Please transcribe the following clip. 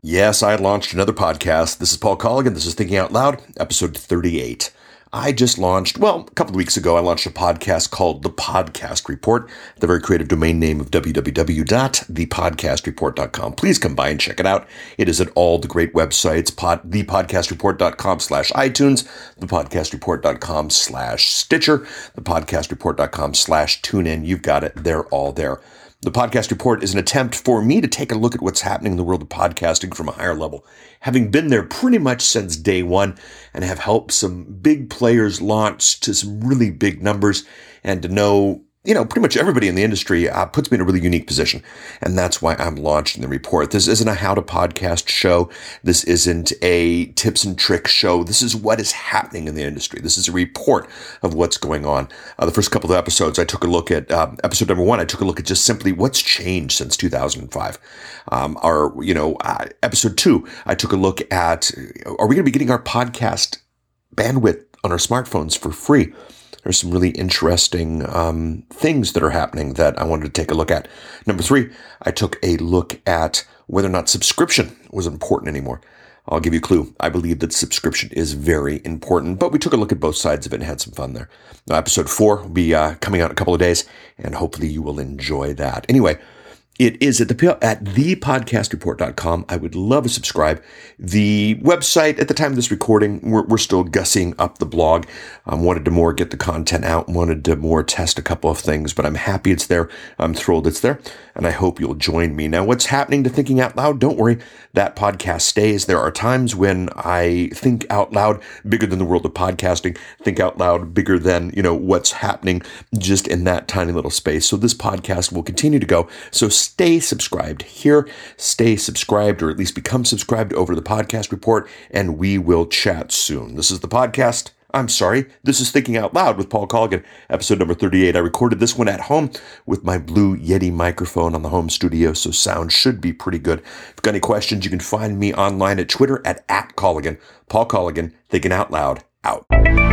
Yes, I launched another podcast. This is Paul Colligan. This is Thinking Out Loud, episode 38. I just launched, a couple of weeks ago, I launched a podcast called The Podcast Report, the very creative domain name of www.thepodcastreport.com. Please come by and check it out. It is at all the great websites, thepodcastreport.com/iTunes, thepodcastreport.com/Stitcher, thepodcastreport.com/TuneIn. You've got it. They're all there. The Podcast Report is an attempt for me to take a look at what's happening in the world of podcasting from a higher level. Having been there pretty much since day one and have helped some big players launch to some really big numbers, and to know, pretty much everybody in the industry puts me in a really unique position. And that's why I'm launching the report. This isn't a how to podcast show. This isn't a tips and tricks show. This is what is happening in the industry. This is a report of what's going on. The first couple of episodes, I took a look at, episode number 1, I took a look at just simply what's changed since 2005. Episode 2, I took a look at, are we going to be getting our podcast bandwidth on our smartphones for free? There's some really interesting things that are happening that I wanted to take a look at. Number 3, I took a look at whether or not subscription was important anymore. I'll give you a clue. I believe that subscription is very important, but we took a look at both sides of it and had some fun there. Now, episode 4 will be coming out in a couple of days, and hopefully you will enjoy that. Anyway, it is at thepodcastreport.com. I would love to subscribe. The website, at the time of this recording, we're still gussing up the blog. Wanted to more get the content out, wanted to more test a couple of things, but I'm happy it's there. I'm thrilled it's there, and I hope you'll join me. Now, what's happening to Thinking Out Loud? Don't worry, that podcast stays. There are times when I think out loud bigger than the world of podcasting, think out loud bigger than, what's happening just in that tiny little space. So this podcast will continue to go. So stay subscribed here, stay subscribed, or at least become subscribed over the Podcast Report, and we will chat soon. This is the podcast. This is Thinking Out Loud with Paul Colligan, episode number 38. I recorded this one at home with my Blue Yeti microphone on the home studio, so sound should be pretty good. If you've got any questions, you can find me online at Twitter at Colligan. Paul Colligan, Thinking Out Loud, out.